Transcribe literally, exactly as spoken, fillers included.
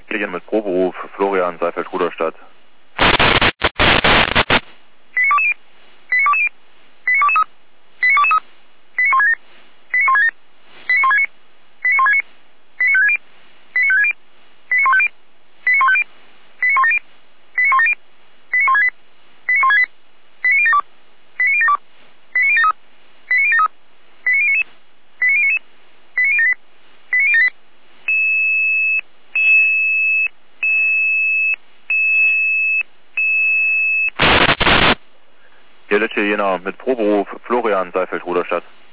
Hier mit Proberuf Florian Seifeld-Ruderstadt. Hier Lecce Jena mit Proberuf Florian Seifeld-Ruderstadt.